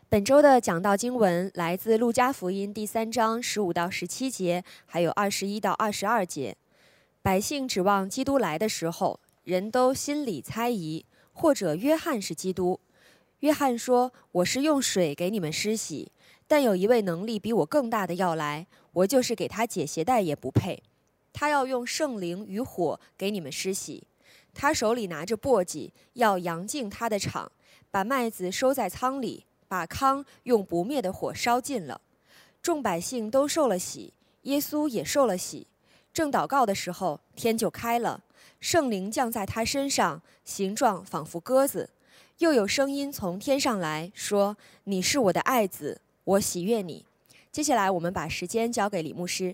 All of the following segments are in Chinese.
本周的讲道经文来自路加福音第3章15到17节，还有21到22节。百姓指望基督来的时候，人都心里猜疑，或者约翰是基督。约翰说：“我是用水给你们施洗，但有一位能力比我更大的要来，我就是给他解鞋带也不配。他要用圣灵与火给你们施洗。他手里拿着簸箕，要扬净他的场，把麦子收在仓里，把糠用不灭的火烧尽了。”众百姓都受了洗，耶稣也受了洗。正祷告的时候，天就开了，圣灵降在他身上，形状仿佛鸽子。又有声音从天上来说：“你是我的爱子，我喜悦你。”接下来我们把时间交给李牧师。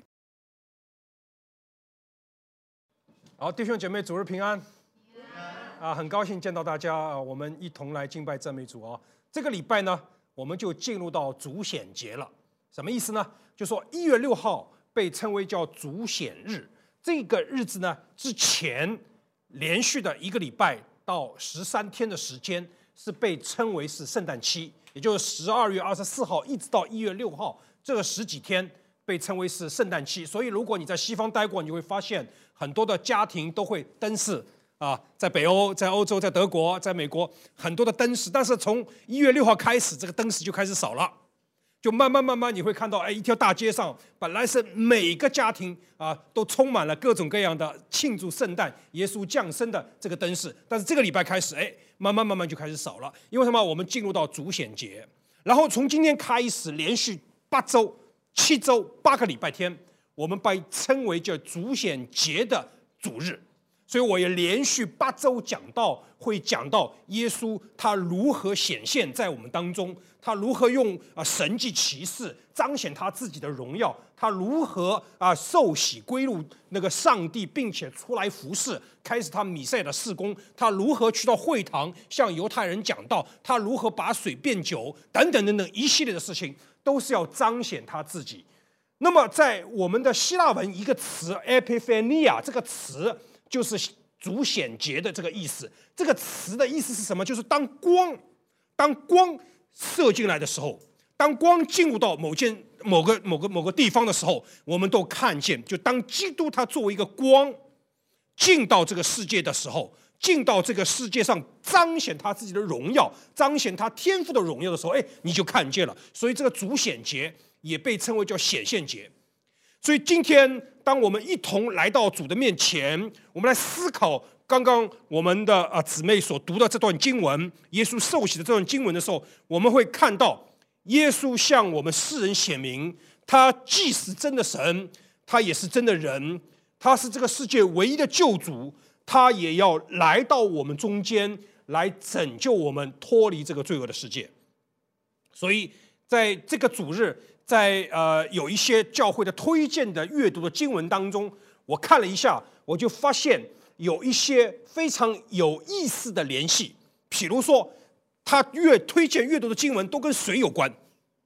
好，弟兄姐妹，主日平安。很高兴见到大家，我们一同来敬拜赞美主啊。这个礼拜呢，我们就进入到主显节了。什么意思呢？就说1月6号被称为叫主显日，这个日子呢，之前连续的1个礼拜到13天的时间是被称为是圣诞期，也就是12月24号一直到1月6号这个10几天被称为是圣诞期。所以如果你在西方待过，你会发现很多的家庭都会灯饰在北欧、在欧洲、在德国、在美国很多的灯饰，但是从1月6号开始，这个灯饰就开始少了，就慢慢你会看到，一条大街上本来是每个家庭都充满了各种各样的庆祝圣诞、耶稣降生的这个灯饰，但是这个礼拜开始，慢慢就开始少了，因为什么？我们进入到主显节，然后从今天开始，连续8周、7周、8个礼拜天，我们被称为叫主显节的主日。所以我也连续8周会讲到耶稣他如何显现在我们当中，他如何用神迹奇事彰显他自己的荣耀，他如何受洗归入那个上帝，并且出来服侍，开始他弥赛亚的事工，他如何去到会堂向犹太人讲道，他如何把水变酒，等等一系列的事情，都是要彰显他自己。那么在我们的希腊文一个词 Epiphania 这个词就是主显节的这个意思。这个词的意思是什么？就是当光射进来的时候，当光进入到某个地方的时候，我们都看见，就当基督他作为一个光进到这个世界的时候，进到这个世界上彰显他自己的荣耀，彰显他天父的荣耀的时候，你就看见了。所以这个主显节也被称为叫显现节。所以今天当我们一同来到主的面前，我们来思考刚刚我们的姊妹所读的这段经文，耶稣受洗的这段经文的时候，我们会看到耶稣向我们世人显明，他既是真的神，他也是真的人，他是这个世界唯一的救主，他也要来到我们中间来拯救我们脱离这个罪恶的世界。所以在这个主日，在有一些教会的推荐的阅读的经文当中，我看了一下，我就发现有一些非常有意思的联系。譬如说，他推荐阅读的经文都跟水有关，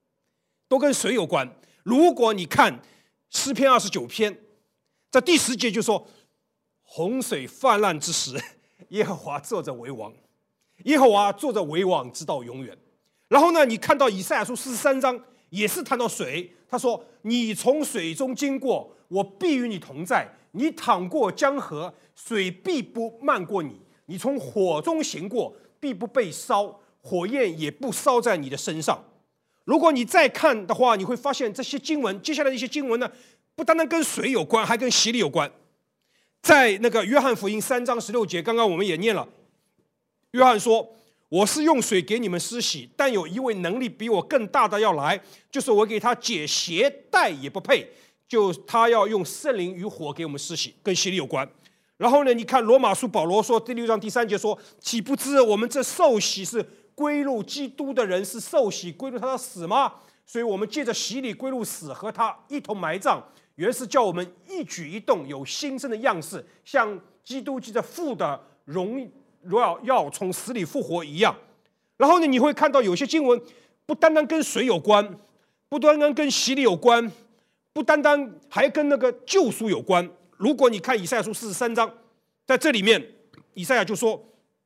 如果你看诗篇29篇，在第10节就说：“洪水泛滥之时，耶和华坐着为王，耶和华坐着为王，直到永远。”然后呢，你看到以赛亚书43章。也是谈到水，他说：“你从水中经过，我必与你同在；你淌过江河，水必不漫过你；你从火中行过，必不被烧，火焰也不烧在你的身上。”如果你再看的话，你会发现这些经文，接下来的一些经文呢，不单单跟水有关，还跟洗礼有关。在那个约翰福音3章16节，刚刚我们也念了，约翰说：“我是用水给你们施洗，但有一位能力比我更大的要来，就是我给他解鞋带也不配，就他要用圣灵与火给我们施洗，跟洗礼有关。”然后呢，你看罗马书保罗说第6章第3节说：“岂不知我们这受洗是归入基督的人，是受洗归入他的死吗？所以我们借着洗礼归入死，和他一同埋葬，原是叫我们一举一动有新生的样式，像基督借着父的荣耀从死里复活一样。”然后呢，你会看到有些经文不单单跟水有关，不单单跟洗礼有关，不单单还跟那个救赎有关。如果你看以赛亚书43章，在这里面以赛亚就说：“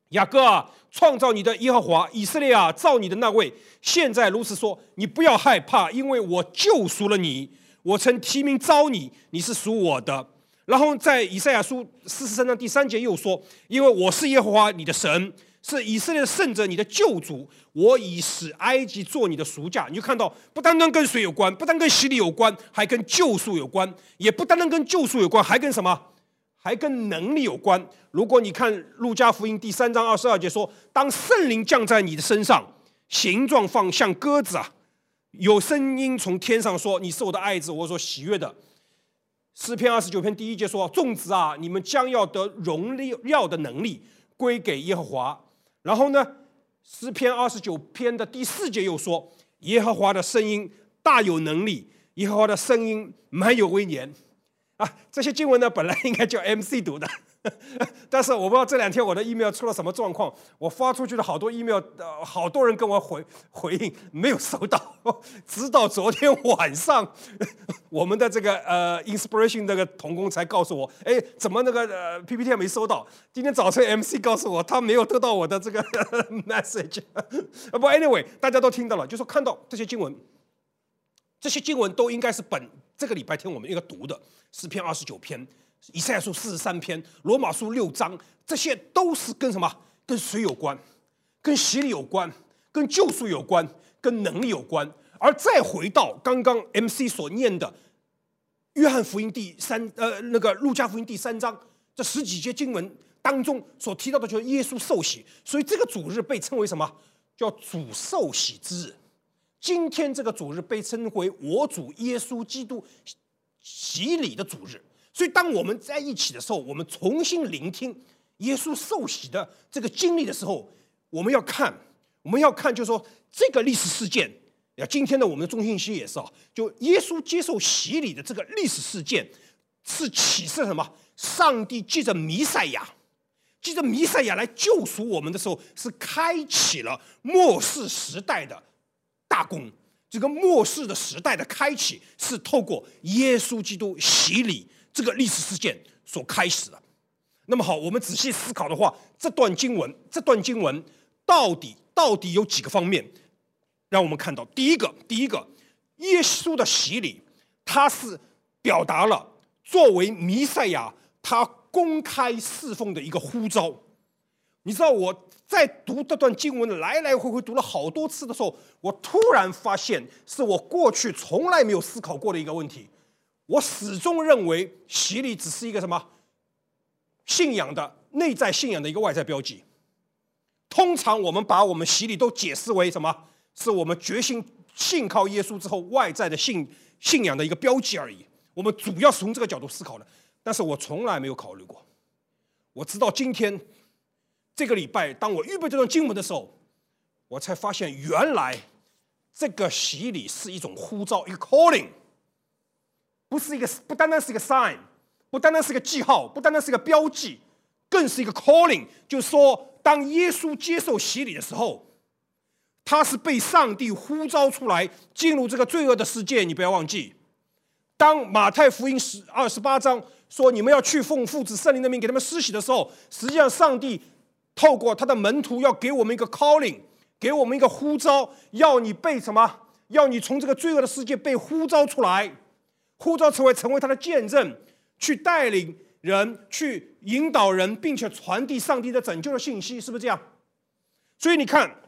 雅各啊，创造你的耶和华，以色列啊，造你的那位，现在如此说，你不要害怕，因为我救赎了你，我曾提名召你，你是属我的。然后在以赛亚书43章第3节又说，因为我是耶和华你的神，是以色列的圣者，你的救主，我已使埃及做你的赎价。你就看到，不单单跟谁有关，不单跟洗礼有关，还跟救赎有关，也不单单跟救赎有关，还跟什么？还跟能力有关。如果你看路加福音第3章22节说，当圣灵降在你的身上，形状像鸽子啊，有声音从天上说，你是我的爱子，我所喜悦的。诗篇29篇第1节说，众子啊，你们将要得荣耀的能力归给耶和华。然后呢，诗篇29篇的第4节又说，耶和华的声音大有能力，耶和华的声音满有威严。这些经文呢，本来应该叫 MC 读的，但是我不知道这2天我的 email 出了什么状况，我发出去的好多 email，好多人跟我回应没有收到，直到昨天晚上，我们的这个Inspiration 那个同工才告诉我，怎么那个PPT 没收到？今天早晨 MC 告诉我，他没有得到我的这个message。不 ，anyway， 大家都听到了，就说看到这些经文。这些经文都应该是这个礼拜天我们应该读的，诗篇29篇、以赛亚书43篇、罗马书6章，这些都是跟什么？跟水有关，跟洗礼有关，跟救赎有关，跟能力有关。而再回到刚刚 MC 所念的约翰福音路加福音第3章这10几节经文当中所提到的，就是耶稣受洗，所以这个主日被称为什么？叫主受洗之日。今天这个主日被称为我主耶稣基督洗礼的主日，所以当我们在一起的时候，我们重新聆听耶稣受洗的这个经历的时候，我们要看，就是说这个历史事件。今天的我们的中心信息也是就耶稣接受洗礼的这个历史事件，是启示什么？上帝借着弥赛亚来救赎我们的时候，是开启了末世时代的大功。这个末世的时代的开启是透过耶稣基督洗礼这个历史事件所开始的。那么好，我们仔细思考的话，这段经文到底有几个方面让我们看到？第一个，耶稣的洗礼，他是表达了作为弥赛亚他公开侍奉的一个呼召。你知道我在读这段经文来来回回读了好多次的时候，我突然发现是我过去从来没有思考过的一个问题。我始终认为洗礼只是一个什么信仰的内在信仰的一个外在标记。通常我们把我们洗礼都解释为什么？是我们决心信靠耶稣之后外在的信仰的一个标记而已。我们主要是从这个角度思考的，但是我从来没有考虑过。我直到今天这个礼拜，当我预备这段经文的时候，我才发现原来这个洗礼是一种呼召，一个 calling， 不单单是一个 sign， 不单单是一个记号，不单单是一个标记，更是一个 calling。就是说，当耶稣接受洗礼的时候，他是被上帝呼召出来进入这个罪恶的世界。你不要忘记，当马太福音28章说你们要去奉父子圣灵的名给他们施洗的时候，实际上上帝透过他的门徒要给我们一个 calling， 给我们一个呼召，要你被什么？要你从这个罪恶的世界被呼召出来，呼召成为他的见证，去带领人，去引导人，并且传递上帝的拯救的信息，是不是这样？所以你看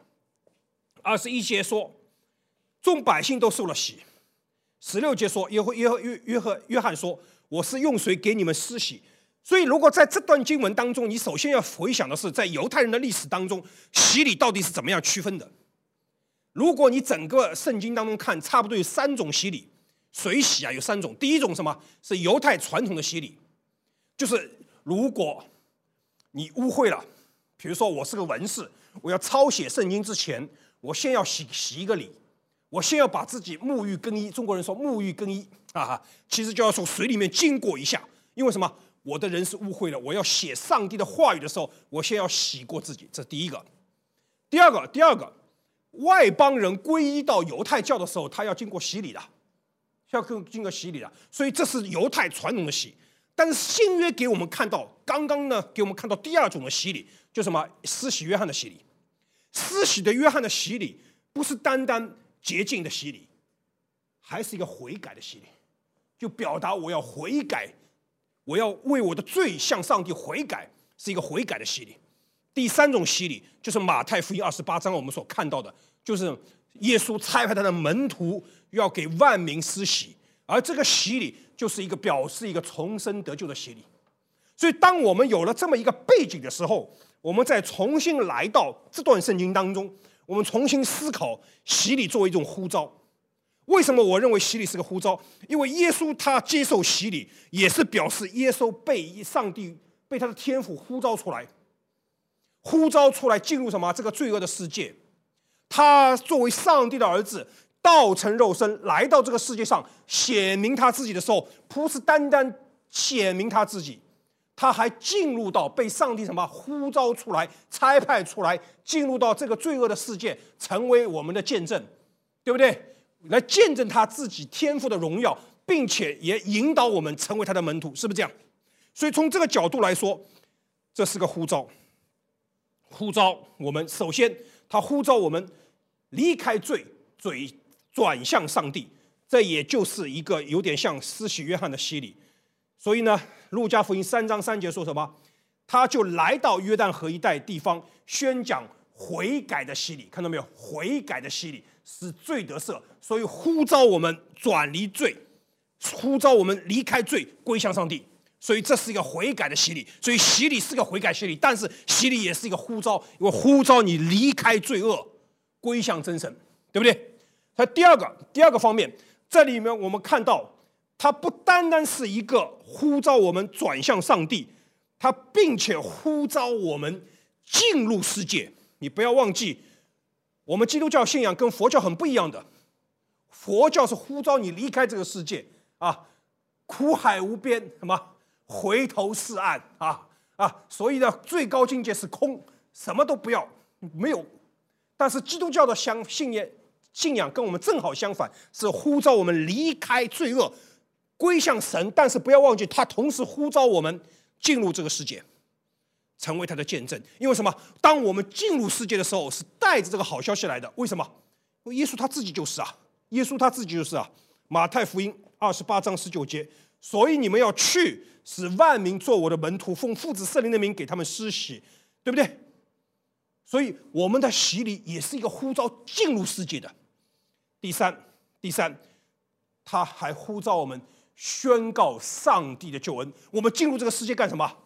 21节说，众百姓都受了洗。16节说，约翰说，我是用水给你们施洗。所以如果在这段经文当中，你首先要回想的是，在犹太人的历史当中，洗礼到底是怎么样区分的。如果你整个圣经当中看，差不多有3种洗礼。水洗有3种。第一种什么？是犹太传统的洗礼，就是如果你污秽了，比如说我是个文士，我要抄写圣经之前，我先要洗一个礼，我先要把自己沐浴更衣。中国人说沐浴更衣其实就要从水里面经过一下。因为什么？我的人是污秽了，我要写上帝的话语的时候，我先要洗过自己。这是第一个。第二个，外邦人皈依到犹太教的时候，他要经过洗礼的，所以这是犹太传统的洗。但是新约给我们看到，刚刚呢给我们看到第2种的洗礼， 就什么施洗约翰的洗礼。施洗的约翰的洗礼不是单单洁净的洗礼，还是一个悔改的洗礼，就表达我要悔改，我要为我的罪向上帝悔改，是一个悔改的洗礼。第三种洗礼就是马太福音28章我们所看到的，就是耶稣差派他的门徒要给万民施洗，而这个洗礼就是一个表示一个重生得救的洗礼。所以当我们有了这么一个背景的时候，我们再重新来到这段圣经当中，我们重新思考洗礼作为一种呼召。为什么我认为洗礼是个呼召？因为耶稣他接受洗礼，也是表示耶稣被上帝被他的天父呼召出来，进入什么这个罪恶的世界。他作为上帝的儿子，道成肉身来到这个世界上，显明他自己的时候，不是单单显明他自己，他还进入到被上帝什么呼召出来、差派出来，进入到这个罪恶的世界，成为我们的见证，对不对？来见证他自己天父的荣耀，并且也引导我们成为他的门徒，是不是这样？所以从这个角度来说，这是个呼召。呼召我们，首先他呼召我们离开罪，转向上帝，这也就是一个有点像施洗约翰的洗礼。所以呢，路加福音3章3节说什么？他就来到约旦河一带地方，宣讲悔改的洗礼。看到没有？悔改的洗礼使罪得赦，所以呼召我们转离罪，呼召我们离开罪，归向上帝。所以这是一个悔改的洗礼。所以洗礼是个悔改洗礼，但是洗礼也是一个呼召，因为呼召你离开罪恶，归向真神，对不对？那第二个方面，这里面我们看到，它不单单是一个呼召我们转向上帝，它并且呼召我们进入世界。你不要忘记，我们基督教信仰跟佛教很不一样的。佛教是呼召你离开这个世界啊，苦海无边，什么回头是岸所以呢，最高境界是空，什么都不要，没有。但是基督教的信仰跟我们正好相反，是呼召我们离开罪恶，归向神。但是不要忘记，他同时呼召我们进入这个世界，成为他的见证。因为什么？当我们进入世界的时候，是带着这个好消息来的。为什么？因为耶稣他自己就是耶稣他自己就是马太福音28章19节，所以你们要去，使万民做我的门徒，奉父子圣灵的名给他们施洗，对不对？所以我们的洗礼也是一个呼召进入世界的。第三，他还呼召我们宣告上帝的救恩。我们进入这个世界干什么？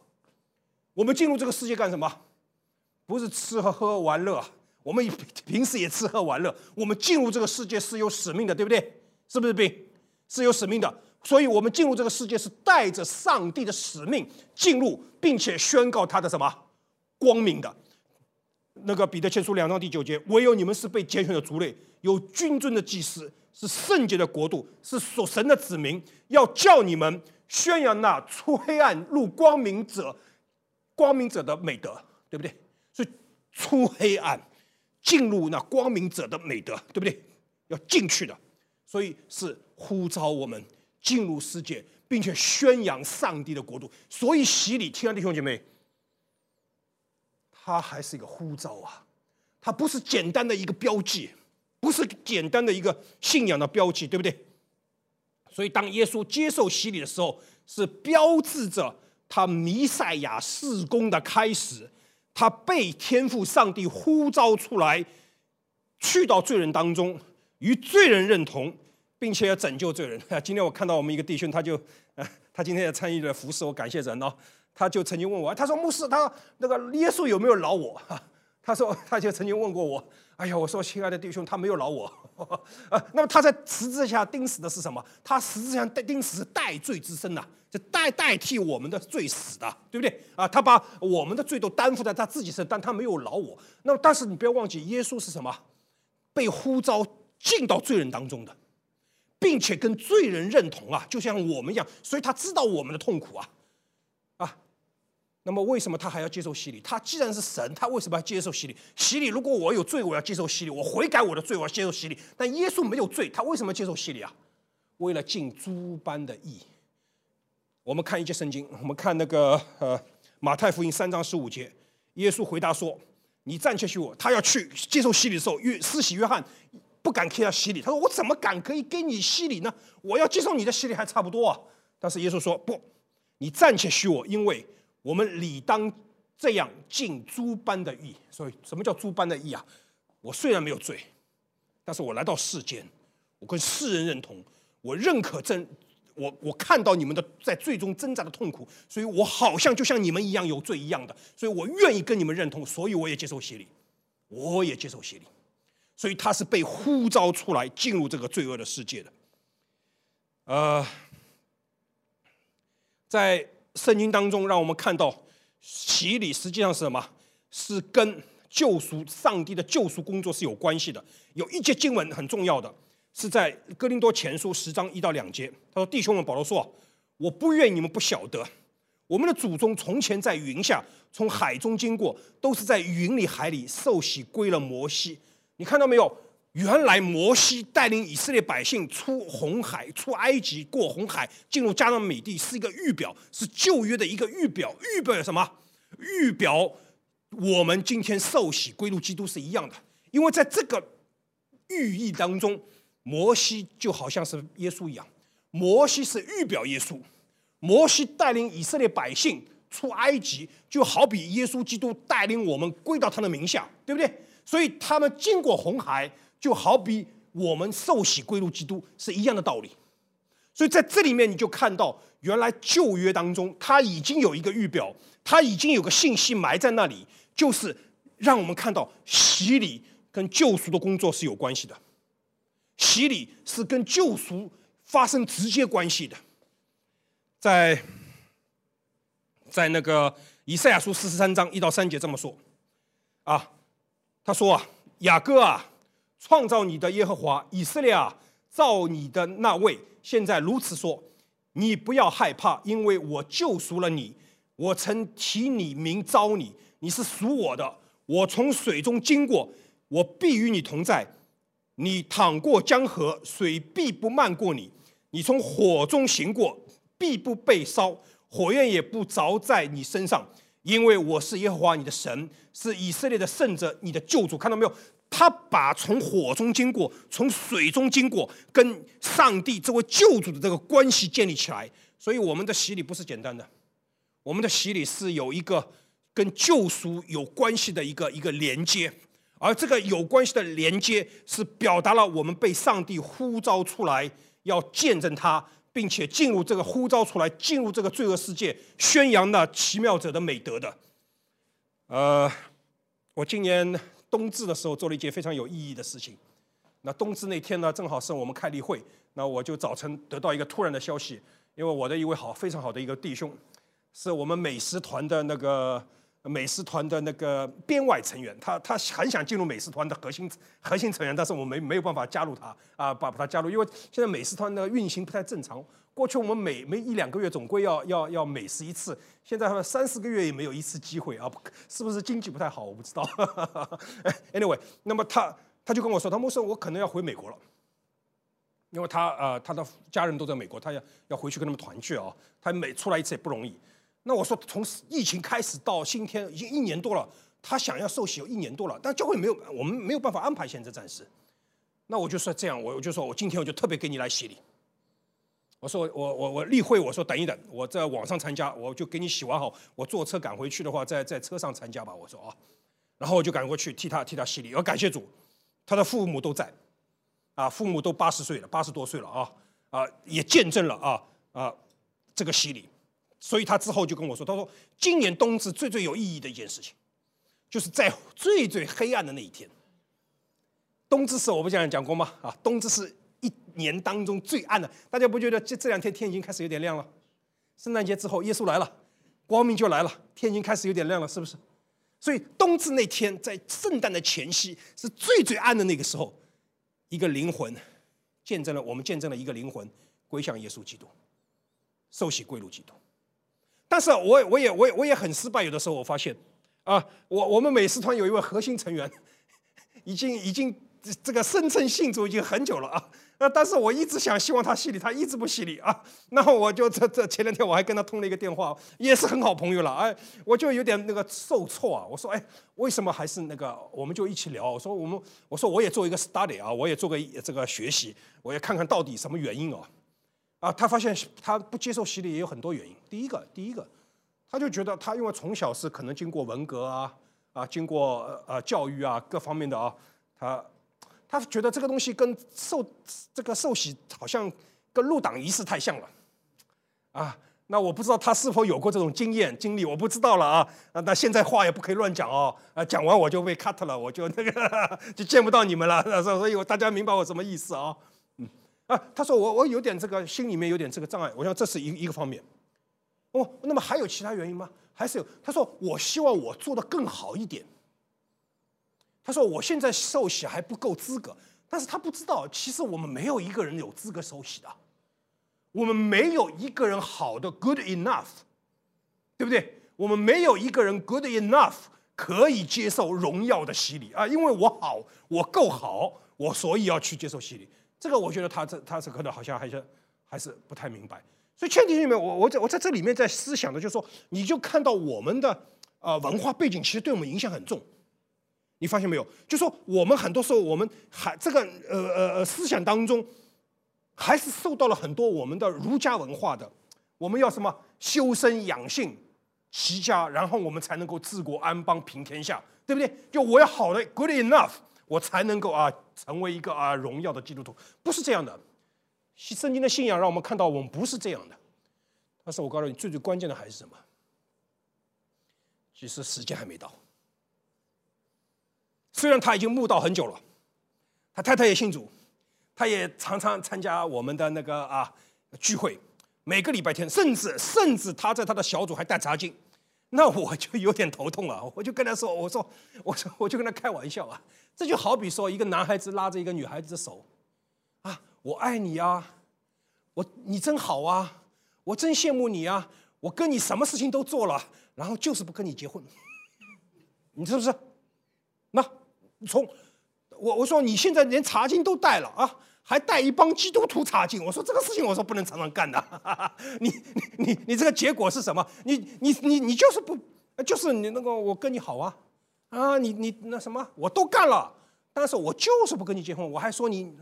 不是吃喝玩乐，我们平时也吃喝玩乐。我们进入这个世界是有使命的，对不对？是不是是有使命的。所以我们进入这个世界是带着上帝的使命进入，并且宣告他的什么光明的。那个彼得前书2章第9节，唯有你们是被拣选的族类，有君尊的祭司，是圣洁的国度，是属神的子民，要叫你们宣扬那出黑暗入光明者的美德，对不对？所以出黑暗进入那光明者的美德，对不对？要进去的。所以是呼召我们进入世界，并且宣扬上帝的国度。所以洗礼，亲爱的弟兄姐妹，它还是一个呼召它不是简单的一个标记，不是简单的一个信仰的标记，对不对？所以当耶稣接受洗礼的时候，是标志着他弥赛亚事工的开始。他被天父上帝呼召出来，去到罪人当中，与罪人认同，并且要拯救罪人。今天我看到我们一个弟兄，他今天也参与了服事，我感谢神他就曾经问我，他说牧师，他那个耶稣有没有饶我？他就曾经问过我，哎呀，我说亲爱的弟兄，他没有饶我。那么他在十字架钉死的是什么？他十字架钉死是代罪之身就代替我们的罪死的，对不对他把我们的罪都担负在他自己身，但他没有饶我。那么但是你不要忘记，耶稣是什么？被呼召进到罪人当中的，并且跟罪人认同就像我们一样，所以他知道我们的痛苦那么为什么他还要接受洗礼？他既然是神，他为什么要接受洗礼？洗礼，如果我有罪，我要接受洗礼，我悔改我的罪，我要接受洗礼。但耶稣没有罪，他为什么接受洗礼为了尽诸般的义。我们看一节圣经，我们看那个马太福音3章15节， 耶稣回答说：“你暂且许我。”他要去接受洗礼的时候，施洗约翰不敢给他洗礼，他说：“我怎么敢可以给你洗礼呢？我要接受你的洗礼还差不多啊。”但是耶稣说：“不，你暂且许我，因为我们理当这样尽诸般的义。”所以什么叫诸般的义啊？我虽然没有罪，但是我来到世间，我跟世人认同，我认可我看到你们的在罪中挣扎的痛苦，所以我好像就像你们一样有罪一样的，所以我愿意跟你们认同，所以我也接受洗礼，我也接受洗礼。所以他是被呼召出来进入这个罪恶的世界的。在圣经当中，让我们看到洗礼实际上是什么？是跟救赎、上帝的救赎工作是有关系的。有一节经文很重要的，是在哥林多前书10章1到2节。他说：“弟兄们，保罗说，我不愿你们不晓得，我们的祖宗从前在云下，从海中经过，都是在云里海里受洗归了摩西。”你看到没有？原来摩西带领以色列百姓出红海、出埃及、过红海，进入迦南美地，是一个预表，是旧约的一个预表。预表有什么？预表我们今天受洗归入基督是一样的。因为在这个寓意当中，摩西就好像是耶稣一样，摩西是预表耶稣，摩西带领以色列百姓出埃及，就好比耶稣基督带领我们归到他的名下，对不对？所以他们经过红海，就好比我们受洗归入基督是一样的道理。所以在这里面你就看到，原来旧约当中他已经有一个预表，他已经有个信息埋在那里，就是让我们看到洗礼跟救赎的工作是有关系的，洗礼是跟救赎发生直接关系的。在那个以赛亚书43章1到3节这么说啊，他说啊，雅各啊，创造你的耶和华，以色列啊，造你的那位，现在如此说，你不要害怕，因为我救赎了你，我曾提你名召你，你是属我的，我从水中经过，我必与你同在，你淌过江河，水必不漫过你，你从火中行过，必不被烧，火焰也不着在你身上，因为我是耶和华你的神，是以色列的圣者，你的救主。看到没有？他把从火中经过，从水中经过，跟上帝这位救主的这个关系建立起来。所以我们的洗礼不是简单的，我们的洗礼是有一个跟救赎有关系的一个连接，而这个有关系的连接是表达了我们被上帝呼召出来，要见证他，并且进入这个呼召出来，进入这个罪恶世界，宣扬那奇妙者的美德的。我今年冬至的时候做了一件非常有意义的事情。那冬至那天呢，正好是我们开例会，那我就早晨得到一个突然的消息，因为我的一位非常好的一个弟兄，是我们美食团的那个编外成员，他很想进入美食团的核心成员，但是我们没有办法加入他啊，把他加入，因为现在美食团的运行不太正常。过去我们每1-2个月总归要美食一次，现在3-4个月也没有一次机会啊，是不是经济不太好？我不知道。Anyway， 那么他就跟我说，他说我可能要回美国了，因为他的家人都在美国，他要回去跟他们团聚啊，他每出来一次也不容易。那我说，从疫情开始到今天已经1年多了，他想要受洗有1年多了，但教会我们没有办法安排，现在暂时。那我就说这样，我就说我今天我就特别给你来洗礼。我说我例会，我说等一等，我在网上参加，我就给你洗完好，我坐车赶回去的话，在车上参加吧。我说啊，然后我就赶过去替他洗礼。要感谢主，他的父母都在，啊，父母都80多岁了啊，也见证了这个洗礼。所以他之后就跟我说，他说今年冬至最有意义的一件事情，就是在最黑暗的那一天。冬至是我不讲过吗？啊，冬至是1年当中最暗的。大家不觉得这2天天已经开始有点亮了？圣诞节之后，耶稣来了，光明就来了，天已经开始有点亮了，是不是？所以冬至那天，在圣诞的前夕，是最暗的那个时候，一个灵魂我们见证了一个灵魂归向耶稣基督，受洗归入基督。但是我也很失败，有的时候我发现我们美食团有一位核心成员，已经这个声称信主已经很久了啊。但是我一直希望他洗礼，他一直不洗礼啊。然后我就前2天我还跟他通了一个电话，也是很好朋友了。哎，我就有点那个受挫啊。我说，哎，为什么还是那个？我们就一起聊。我说我也做一个 study 啊，我也做个这个学习，我也看看到底什么原因啊。他发现他不接受洗礼也有很多原因。第一个，他就觉得他因为从小是可能经过文革经过教育啊各方面的啊，他觉得这个东西跟受洗好像跟入党仪式太像了啊。那我不知道他是否有过这种经历，我不知道了啊。那现在话也不可以乱讲哦，讲完我就被 cut 了，我就就见不到你们了。所以大家明白我什么意思啊？他说我有点这个心里面有点这个障碍，我想这是一个方面。那么还有其他原因吗？还是有。他说我希望我做得更好一点。他说我现在受洗还不够资格，但是他不知道，其实我们没有一个人有资格受洗的，我们没有一个人好的 good enough， 对不对？我们没有一个人 good enough 可以接受荣耀的洗礼啊，因为我够好，我所以要去接受洗礼。这个我觉得他是可能好像还是不太明白。所以前提里面，我在这里面在思想的就是说，你就看到我们的文化背景其实对我们影响很重。你发现没有？就说我们很多时候，我们还这个思想当中，还是受到了很多我们的儒家文化的。我们要什么修身养性、齐家，然后我们才能够治国安邦、平天下，对不对？就我要好的 good enough， 我才能够成为一个荣耀的基督徒。不是这样的。圣经的信仰让我们看到我们不是这样的。但是我告诉你，最关键的还是什么？其实时间还没到。虽然他已经慕道很久了，他太太也信主，他也常常参加我们的那个聚会，每个礼拜天，甚至他在他的小组还带查经，那我就有点头痛了。我就跟他说，我就跟他开玩笑啊，这就好比说一个男孩子拉着一个女孩子的手，我爱你啊，你真好啊，我真羡慕你啊，我跟你什么事情都做了，然后就是不跟你结婚，你是不是？那我说你现在连查经都带了啊，还带一帮基督徒查经，我说这个事情我说不能常常干的。你这个结果是什么？你就是不就是你那个我跟你好啊你那什么我都干了，但是我就是不跟你结婚，我还说你。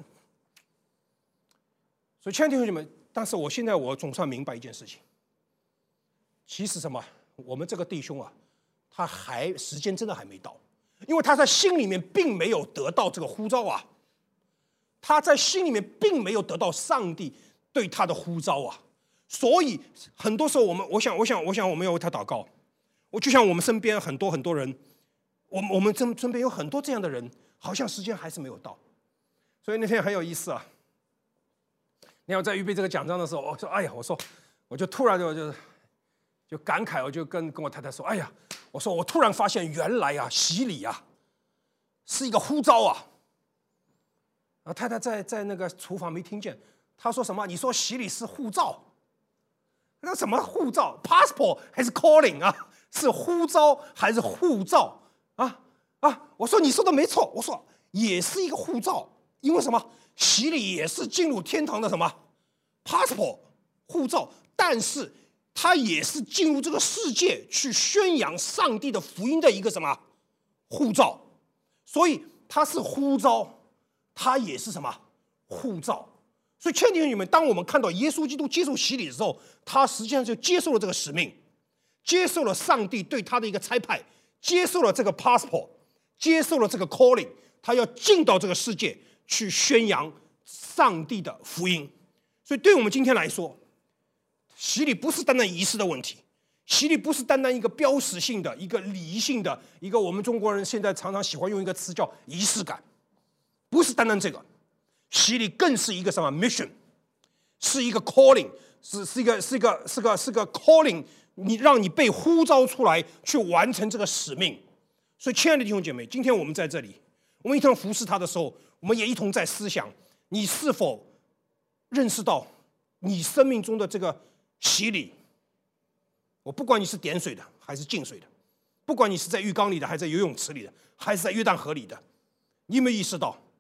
所以亲爱的弟兄姐妹，但是现在我总算明白一件事情，其实什么？我们这个弟兄他时间真的还没到。因为他在心里面并没有得到这个呼召他在心里面并没有得到上帝对他的呼召所以很多时候我想我们要为他祷告。就像我们身边很多人，我们身边有很多这样的人，好像时间还是没有到。所以那天很有意思你看我在预备这个讲章的时候，我就突然就感慨，我就跟我太太说，我突然发现原来洗礼是一个呼召太太在那个厨房没听见，她说什么？你说洗礼是护照？那什么护照 ？passport 还是 calling 是呼召还是护照我说你说的没错，我说也是一个护照，因为什么？洗礼也是进入天堂的什么 passport 护照，但是他也是进入这个世界去宣扬上帝的福音的一个什么护照，所以他是呼召，他也是什么护照。所以亲爱的弟兄们，当我们看到耶稣基督接受洗礼的时候，他实际上就接受了这个使命，接受了上帝对他的一个差派，接受了这个 passport， 接受了这个 calling， 他要进到这个世界去宣扬上帝的福音。所以对我们今天来说，洗礼不是单单仪式的问题，洗礼不是单单一个标识性的、一个礼仪性的、一个我们中国人现在常常喜欢用一个词叫仪式感，不是单单这个，洗礼更是一个什么 mission， 是一个 calling， 是一个 calling， 让你被呼召出来去完成这个使命。所以亲爱的弟兄姐妹，今天我们在这里，我们一同服侍他的时候，我们也一同在思想，你是否认识到你生命中的这个洗礼？我不管你是点水的还是浸水的，不管你是在浴缸里的还是在游泳池里的，还是在约旦河里的，你有没有意识到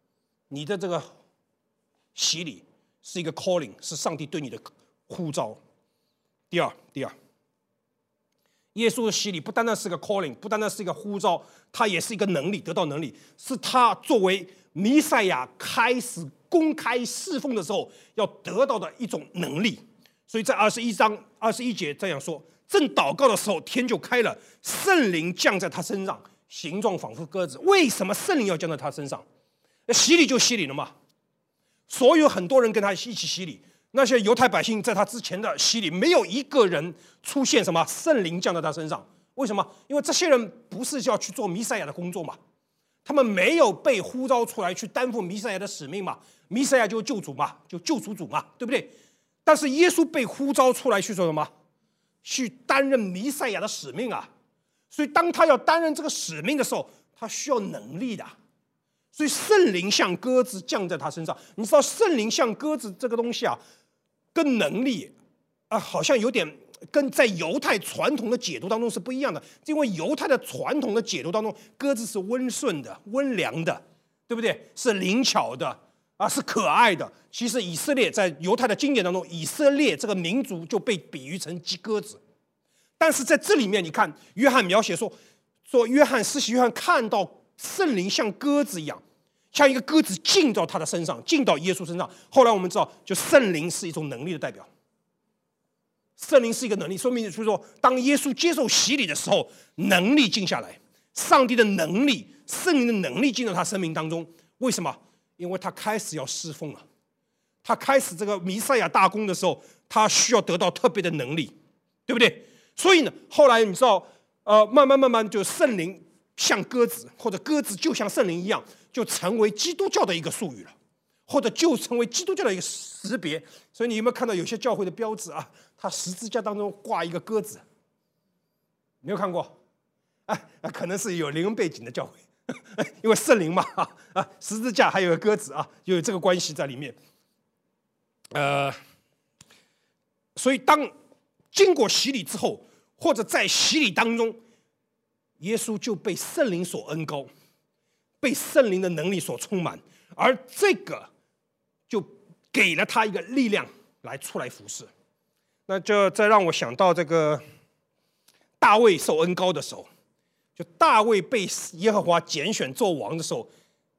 你的这个洗礼是一个 calling， 是上帝对你的呼召。第二，耶稣的洗礼不单单是个 calling， 不单单是一个呼召，它也是一个能力，得到能力，是他作为弥赛亚开始公开侍奉的时候要得到的一种能力。所以在21章21节这样说：正祷告的时候，天就开了，圣灵降在他身上，形状仿佛鸽子。为什么圣灵要降在他身上？洗礼就洗礼了嘛。所有很多人跟他一起洗礼，那些犹太百姓在他之前的洗礼，没有一个人出现什么圣灵降在他身上。为什么？因为这些人不是要去做弥赛亚的工作嘛，他们没有被呼召出来去担负弥赛亚的使命嘛。弥赛亚就是救主嘛，就救赎主嘛，对不对？但是耶稣被呼召出来去做什么？去担任弥赛亚的使命啊。所以当他要担任这个使命的时候，他需要能力的。所以圣灵像鸽子降在他身上。你知道圣灵像鸽子这个东西啊，跟能力好像有点跟在犹太传统的解读当中是不一样的。因为犹太的传统的解读当中，鸽子是温顺的、温良的，对不对？是灵巧的是可爱的。其实以色列在犹太的经典当中，以色列这个民族就被比喻成鸽子。但是在这里面，你看约翰描写说施洗约翰看到圣灵像鸽子一样，像一个鸽子进到他的身上，进到耶稣身上。后来我们知道，就圣灵是一种能力的代表，圣灵是一个能力，说明就是说，当耶稣接受洗礼的时候，能力进下来，上帝的能力、圣灵的能力进到他生命当中。为什么？因为他开始要侍奉了，他开始这个弥赛亚大功的时候，他需要得到特别的能力，对不对？所以呢，后来你知道，慢慢就圣灵像鸽子，或者鸽子就像圣灵一样，就成为基督教的一个术语了，或者就成为基督教的一个识别。所以你有没有看到有些教会的标志啊？它十字架当中挂一个鸽子，没有看过？可能是有灵恩背景的教会，因为圣灵嘛，十字架还有个鸽子就有这个关系在里面。所以当经过洗礼之后，或者在洗礼当中，耶稣就被圣灵所恩膏，被圣灵的能力所充满，而这个就给了他一个力量来出来服侍。那就再让我想到这个大卫受恩膏的时候，就大卫被耶和华拣选做王的时候，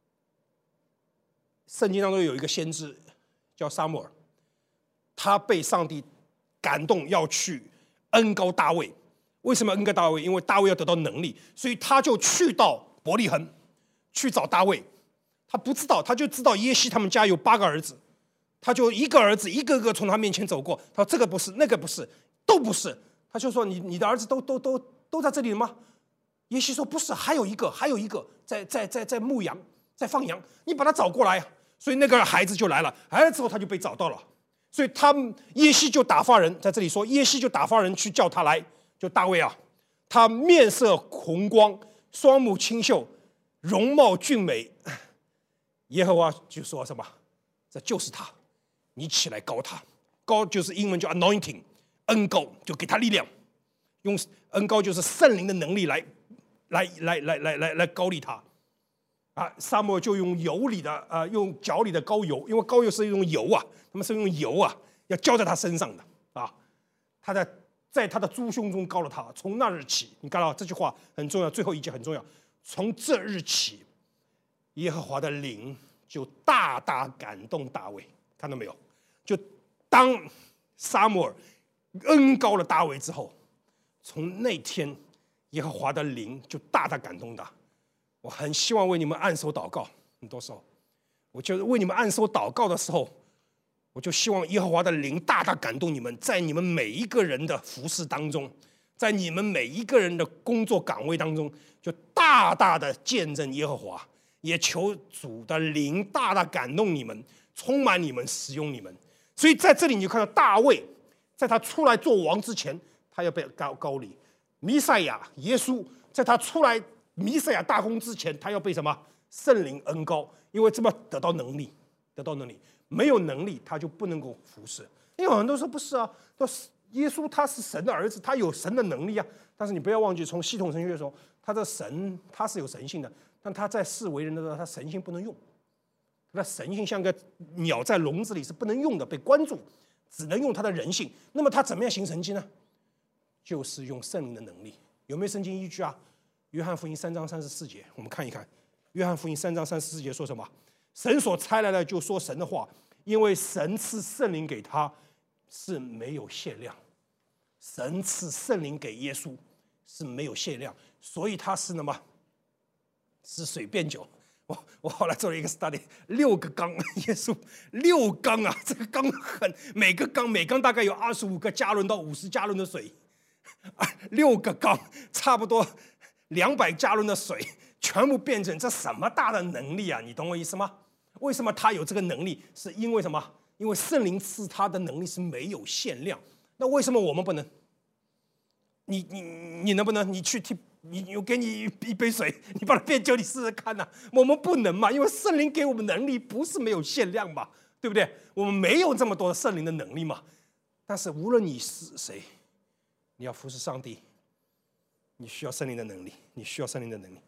圣经当中有一个先知叫撒母耳，他被上帝感动要去恩膏大卫。为什么恩膏大卫？因为大卫要得到能力，所以他就去到伯利恒去找大卫。他不知道，他就知道耶西他们家有8个儿子，他就一个儿子一个个从他面前走过，他说这个不是，那个不是，都不是。他就说你的儿子都在这里了吗？耶西说不是，还有一个在牧羊，在放羊，你把他找过来。所以那个孩子就来了，来了之后他就被找到了。所以耶西就打发人，在这里说耶西就打发人去叫他来，就大卫他面色红光，双目清秀，容貌俊美。耶和华就说什么？这就是他，你起来膏他。膏就是英文叫 anointing， 恩膏就给他力量，用恩膏就是圣灵的能力来膏立他。撒母耳就用油里的用脚里的膏油，因为膏油是用油他们是用油要浇在他身上的他在他的猪胸中膏了他。从那日起，你看到这句话很重要，最后一节很重要。从这日起，耶和华的灵就大大感动大卫，看到没有？就当撒母耳恩膏了大卫之后，从那天耶和华的灵就大大感动他。我很希望为你们按手祷告，很多时候我就为你们按手祷告的时候，我就希望耶和华的灵大大感动你们，在你们每一个人的服事当中，在你们每一个人的工作岗位当中，就大大的见证耶和华。也求主的灵大大感动你们，充满你们，使用你们。所以在这里你就看到大卫，在他出来做王之前，他要被膏立；弥赛亚耶稣在他出来弥赛亚大功之前，他要被什么？圣灵恩膏，因为这么得到能力，没有能力他就不能够服侍。因为很多人说不是都是耶稣他是神的儿子，他有神的能力但是你不要忘记，从系统神学的时候，他的神他是有神性的，但他在世为人的时候，他神性不能用， 他的神性像个鸟在笼子里是不能用的，被关住，只能用他的人性。那么他怎么样行神迹呢？就是用圣灵的能力。有没有圣经依据啊？约翰福音3章34节，我们看一看。约翰福音3章34节说什么？神所差来的就说神的话，因为神赐圣灵给他是没有限量。神赐圣灵给耶稣是没有限量，所以他是什么？是水变酒。我后来做了一个 study， 6个缸，耶稣6缸啊，这个缸每个缸大概有25个加仑到50加仑的水，6个缸差不多200加仑的水，全部变成，这什么大的能力啊？你懂我意思吗？为什么他有这个能力？是因为什么？因为圣灵赐他的能力是没有限量。那为什么我们不能？你能不能？你去我给你一杯水，你把它变酒，你试试看呐。我们不能嘛，因为圣灵给我们能力不是没有限量嘛，对不对？我们没有这么多的圣灵的能力嘛。但是无论你是谁，你要服侍上帝，你需要圣灵的能力，你需要圣灵的能力。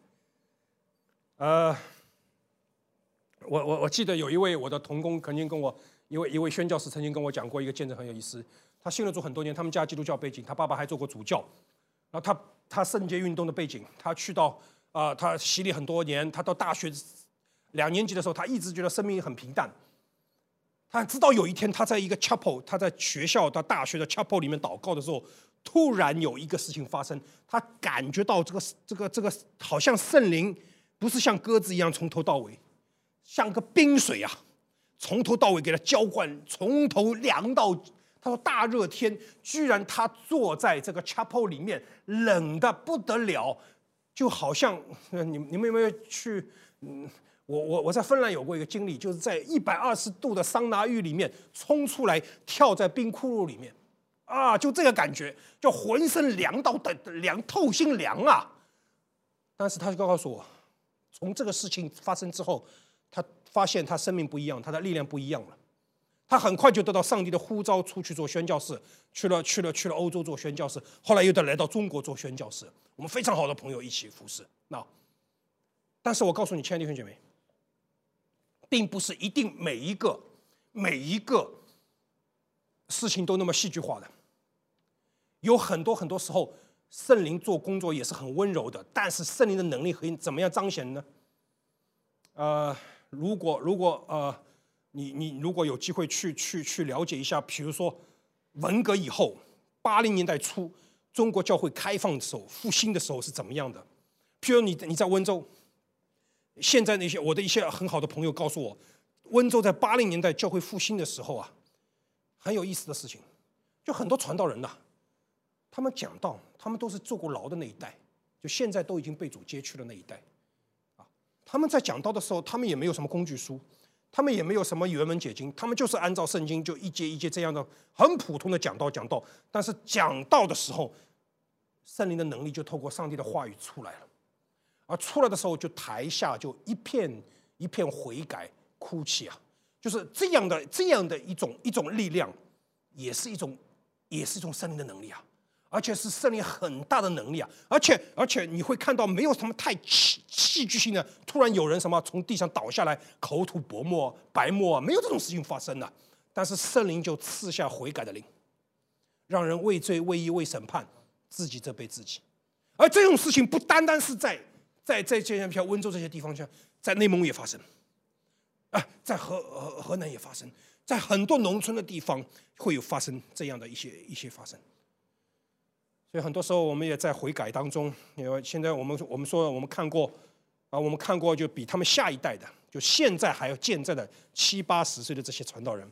我记得有一位我的同工曾经跟我一位宣教士曾经跟我讲过一个见证，很有意思。他信了主很多年，他们家基督教背景，他爸爸还做过主教，然后他圣洁运动的背景，他去到他洗礼很多年，他到大学2年级的时候，他一直觉得生命很平淡。他直到有一天，他在一个 chapel， 他在学校到大学的 chapel 里面祷告的时候，突然有一个事情发生，他感觉到这个好像圣灵不是像鸽子一样从头到尾，像个冰水啊，从头到尾给他浇灌，从头凉到。他说大热天，居然他坐在这个 chapel 里面，冷的不得了，就好像你们有没有去？我在芬兰有过一个经历，就是在120度的桑拿浴里面冲出来，跳在冰窟窿里面，就这个感觉，就浑身凉到的凉透心凉啊！但是他就告诉我，从这个事情发生之后，他发现他生命不一样，他的力量不一样了。他很快就得到上帝的呼召，出去做宣教士，去了欧洲做宣教士，后来又来到中国做宣教士。我们非常好的朋友一起服侍。但是我告诉你，亲爱的弟兄姐妹，并不是一定每一个事情都那么戏剧化的。有很多时候，圣灵做工作也是很温柔的，但是圣灵的能力可以怎么样彰显呢？如果你如果有机会去了解一下，比如说文革以后，80年代初中国教会开放的时候、复兴的时候是怎么样的？譬如你在温州，现在我的一些很好的朋友告诉我，温州在80年代教会复兴的时候啊，很有意思的事情，就很多传道人呐，他们讲道，他们都是坐过牢的那一代，就现在都已经被主接去的那一代，他们在讲道的时候，他们也没有什么工具书。他们也没有什么原文解经，他们就是按照圣经就一节一节这样的很普通的讲道。但是讲道的时候，圣灵的能力就透过上帝的话语出来了，而出来的时候，就台下就一片悔改哭泣啊，就是这样的一种力量，也是一种圣灵的能力啊。而且是圣灵很大的能力啊！而且你会看到没有什么太戏剧性的，突然有人什么从地上倒下来，口吐白沫啊，没有这种事情发生的。但是圣灵就赐下悔改的灵，让人为罪为义为审判，自己责备自己。而这种事情不单单是在这些像温州这些地方，像在内蒙也发生，在河南也发生，在很多农村的地方会有发生这样的一些发生。所以很多时候我们也在悔改当中，因为现在我们说我们看过就比他们下一代的，就现在还有健在的70、80岁的这些传道人，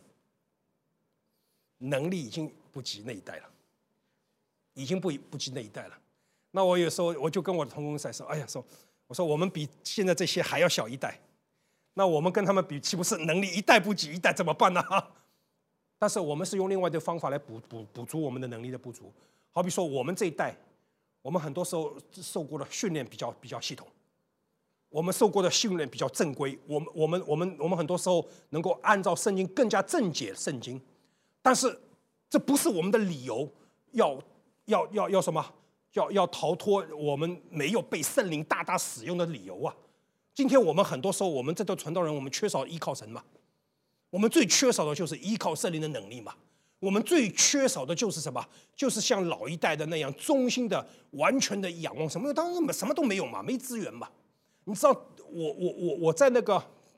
能力已经不及那一代了，已经不及那一代了。那我有时候我就跟我的同工说，我说我们比现在这些还要小一代，那我们跟他们比，岂不是能力一代不及一代怎么办呢？但是我们是用另外的方法来补足我们的能力的不足。好比说我们这一代，我们很多时候受过的训练比较系统，我们受过的训练比较正规，我们很多时候能够按照圣经更加正解圣经，但是这不是我们的理由，要什么？要逃脱我们没有被圣灵大大使用的理由啊！ 今天我们很多时候，我们这个传道人，我们缺少依靠神嘛，我们最缺少的就是依靠圣灵的能力嘛。我们最缺少的就是什么？就是像老一代的那样忠心的、完全的仰望什么？当然什么都没有嘛，没资源嘛。你知道我在那个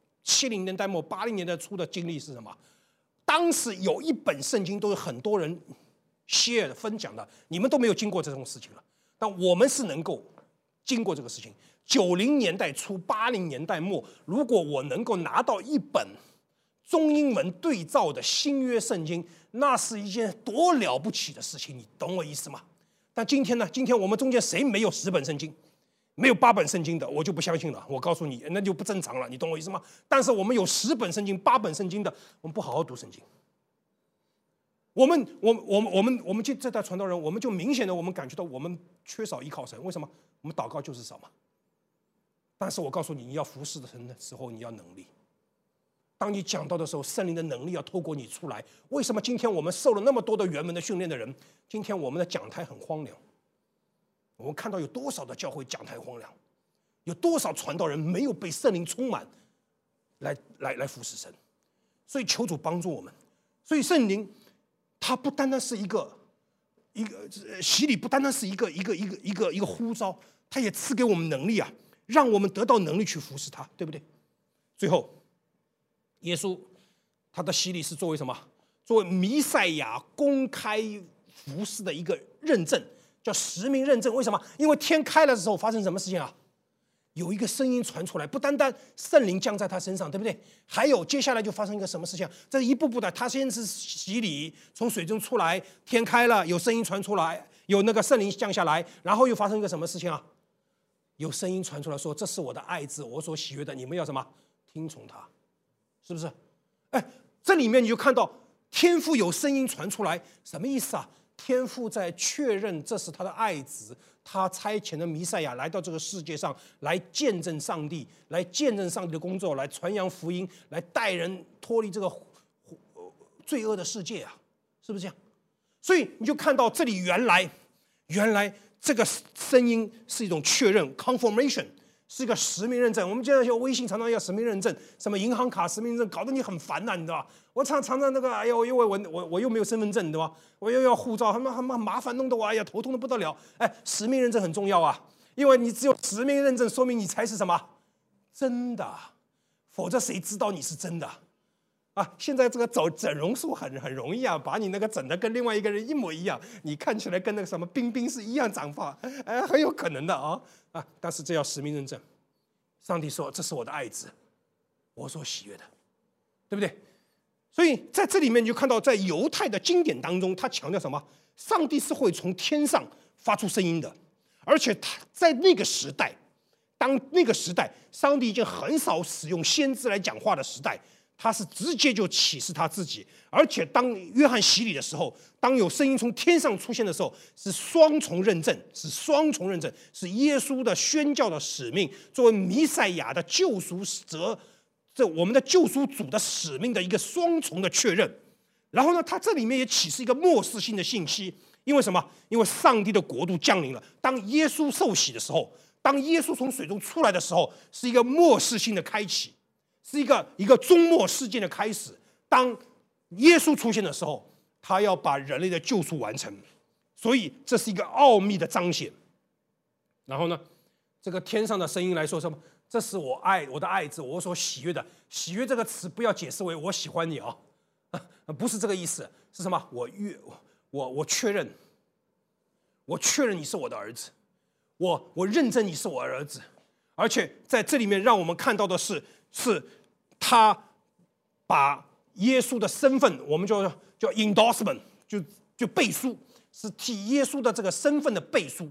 70年代末、80年代初的经历是什么？当时有一本圣经，都有很多人 share 的分享的，你们都没有经过这种事情了，但我们是能够经过这个事情。90年代初、80年代末，如果我能够拿到一本中英文对照的新约圣经，那是一件多了不起的事情，你懂我意思吗？但今天呢？今天我们中间谁没有10本圣经，没有8本圣经的，我就不相信了。我告诉你，那就不正常了，你懂我意思吗？但是我们有10本圣经、8本圣经的，我们不好好读圣经。我们这代传道人，我们就明显的我们感觉到我们缺少依靠神。为什么？我们祷告就是少嘛。但是我告诉你，你要服侍神的时候，你要能力。当你讲到的时候，圣灵的能力要透过你出来。为什么今天我们受了那么多的原文的训练的人，今天我们的讲台很荒凉？我们看到有多少的教会讲台荒凉，有多少传道人没有被圣灵充满，来服侍神。所以求主帮助我们。所以圣灵，它不单单是一个洗礼，不单单是一个呼召，它也赐给我们能力啊，让我们得到能力去服侍他，对不对？最后，耶稣他的洗礼是作为什么？作为弥赛亚公开服侍的一个认证，叫实名认证。为什么？因为天开了的时候发生什么事情啊？有一个声音传出来，不单单圣灵降在他身上，对不对？还有接下来就发生一个什么事情？这一步步的，他先是洗礼，从水中出来，天开了，有声音传出来，有那个圣灵降下来，然后又发生一个什么事情啊？有声音传出来说：“这是我的爱子，我所喜悦的，你们要什么？听从他。”是不是？哎，这里面你就看到天父有声音传出来，什么意思啊？天父在确认这是他的爱子，他差遣的弥赛亚来到这个世界上，来见证上帝，来见证上帝的工作，来传扬福音，来带人脱离这个罪恶的世界啊，是不是这样？所以你就看到这里原来这个声音是一种确认 confirmation， 是一个实名认证。我们现在微信常常要实名认证，什么银行卡实名认证，搞得你很烦呐，你知道吧？我常常那个，哎呦，因为我又没有身份证，对吧？我又要护照，很麻烦，弄得我哎呀头痛的不得了。哎，实名认证很重要啊，因为你只有实名认证，说明你才是什么真的，否则谁知道你是真的？啊，现在这个整容术很容易啊，把你那个整的跟另外一个人一模一样，你看起来跟那个什么冰冰是一样长发，哎，很有可能的啊。但是这要实名认证。上帝说：“这是我的爱子，我所喜悦的，对不对？”所以在这里面你就看到，在犹太的经典当中，他强调什么？上帝是会从天上发出声音的，而且他在那个时代，当那个时代，上帝已经很少使用先知来讲话的时代。他是直接就启示他自己，而且当约翰洗礼的时候，当有声音从天上出现的时候，是双重认证，是耶稣的宣教的使命，作为弥赛亚的救赎者，这我们的救赎主的使命的一个双重的确认。然后呢，他这里面也启示一个末世性的信息，因为什么？因为上帝的国度降临了。当耶稣受洗的时候，当耶稣从水中出来的时候，是一个末世性的开启。是一个终末事件的开始。当耶稣出现的时候，他要把人类的救赎完成，所以这是一个奥秘的彰显。然后呢，这个天上的声音来说什么？这是我的爱子，我所喜悦的。喜悦这个词不要解释为我喜欢你啊，不是这个意思，是什么？我确认你是我的儿子，我认真你是我的儿子，而且在这里面让我们看到的是他把耶稣的身份，我们叫 endorsement， 就背书，是替耶稣的这个身份的背书。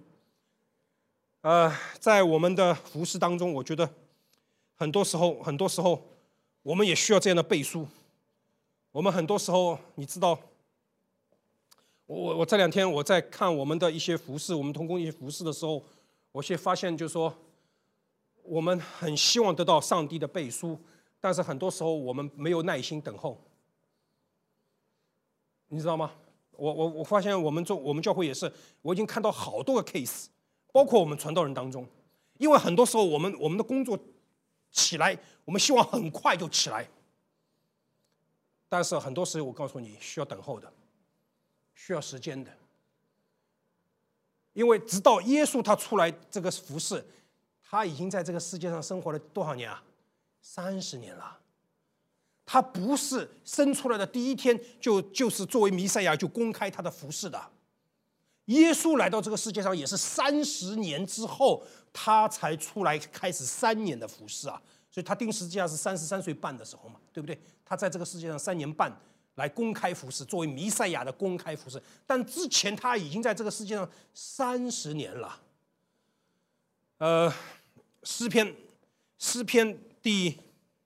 在我们的服事当中，我觉得很多时候，我们也需要这样的背书。我们很多时候，你知道，我这2天我在看我们的一些服事，我们同工一些服事的时候，我却发现就是说，我们很希望得到上帝的背书，但是很多时候我们没有耐心等候，你知道吗？我发现我们教会也是，我已经看到好多个 case， 包括我们传道人当中，因为很多时候我们的工作起来，我们希望很快就起来。但是很多时候，我告诉你，需要等候的，需要时间的。因为直到耶稣他出来这个服事，他已经在这个世界上生活了多少年啊？30年了。他不是生出来的第一天就是作为弥赛亚就公开他的服事的。耶稣来到这个世界上也是30年之后，他才出来开始3年的服事啊。所以他钉十字架是33岁半的时候嘛，对不对？他在这个世界上3年半来公开服事，作为弥赛亚的公开服事。但之前他已经在这个世界上30年了。诗篇第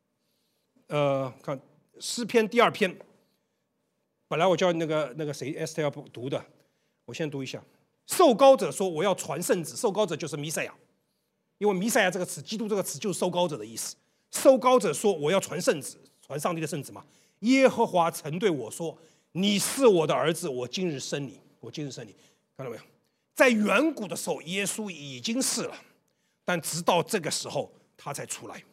2篇，本来我叫那个谁 Esther 要读的，我先读一下。受膏者说：“我要传圣旨。”受膏者就是弥赛亚。因为弥赛亚这个词，基督这个词就是受膏者的意思。受膏者说：“我要传圣旨，传上帝的圣旨嘛。耶和华曾对我说：你是我的儿子，我今日生你。我今日生你。”看到没有？在远古的时候，耶稣已经是了，但直到这个时候，他才出来。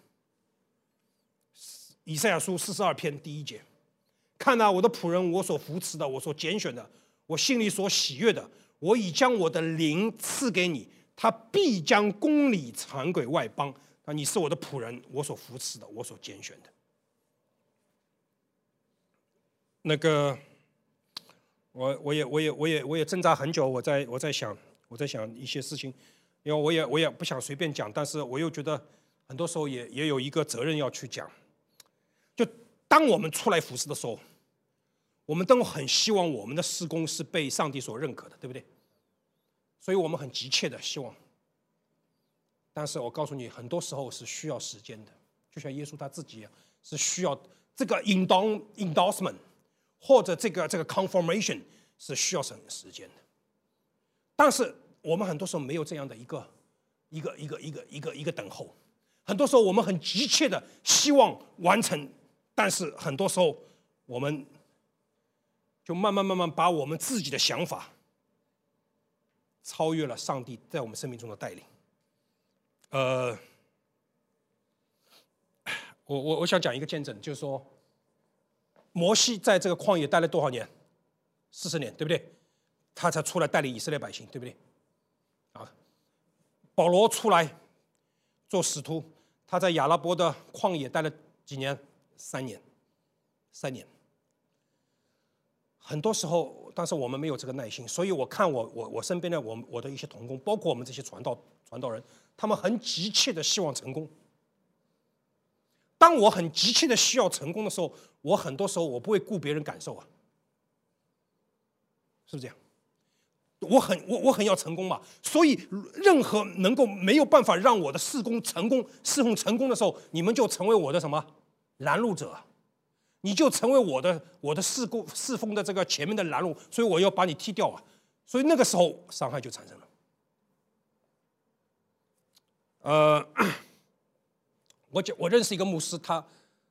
以赛亚书42篇第1节：“看啊，我的仆人，我所扶持的，我所拣选的，我心里所喜悦的，我已将我的灵赐给你。他必将公理传给外邦。你是我的仆人，我所扶持的，我所拣选的。”那个，我也挣扎很久，我在想一些事情，因为我也不想随便讲，但是我又觉得很多时候也有一个责任要去讲。就当我们出来服侍的时候，我们都很希望我们的事工是被上帝所认可的，对不对？所以我们很急切的希望，但是我告诉你，很多时候是需要时间的，就像耶稣他自己一样，是需要这个 endorsement 或者这个 confirmation 是需要时间的。但是我们很多时候没有这样的一个等候，很多时候我们很急切的希望完成，但是很多时候我们就慢慢把我们自己的想法超越了上帝在我们生命中的带领。我想讲一个见证，就是说，摩西在这个旷野待了多少年？40年，对不对？他才出来带领以色列百姓，对不对？保罗出来做使徒，他在亚拉伯的旷野待了几年？3年。很多时候，但是我们没有这个耐心，所以我看我身边的我的一些同工，包括我们这些传道人，他们很急切的希望成功。当我很急切的需要成功的时候，我很多时候我不会顾别人感受啊，是不是这样？我很要成功嘛，所以任何能够没有办法让我的事奉成功的时候，你们就成为我的什么拦路者，你就成为我的事奉的这个前面的拦路，所以我要把你踢掉啊，所以那个时候伤害就产生了。我认识一个牧师，他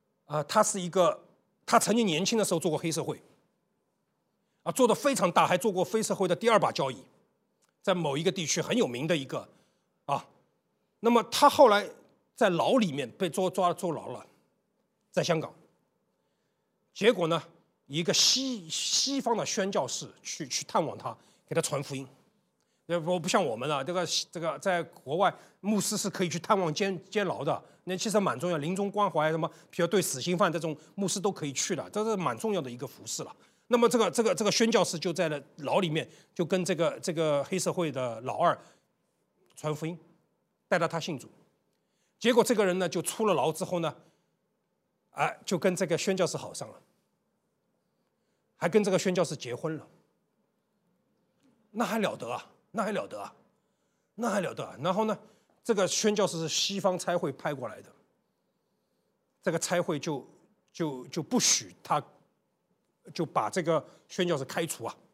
曾经年轻的时候做过黑社会。做得非常大，还做过黑社会的第2把交椅，在某一个地区很有名的一个那么他后来在牢里面被坐牢了，在香港。结果呢，一个西方的宣教士去探望他，给他传福音。不像我们这个在国外，牧师是可以去探望监牢的，那其实蛮重要，临终关怀什么，比如对死刑犯这种牧师都可以去的，这是蛮重要的一个服事了。那么这个宣教士就在了牢里面，就跟这个黑社会的老二传福音，带到他信主。结果这个人呢，就出了牢之后呢，就跟这个宣教士好上了，还跟这个宣教士结婚了。那还了得啊！然后呢，这个宣教士是西方差会派过来的，这个差会就不许他。就把这个宣教士开除啊！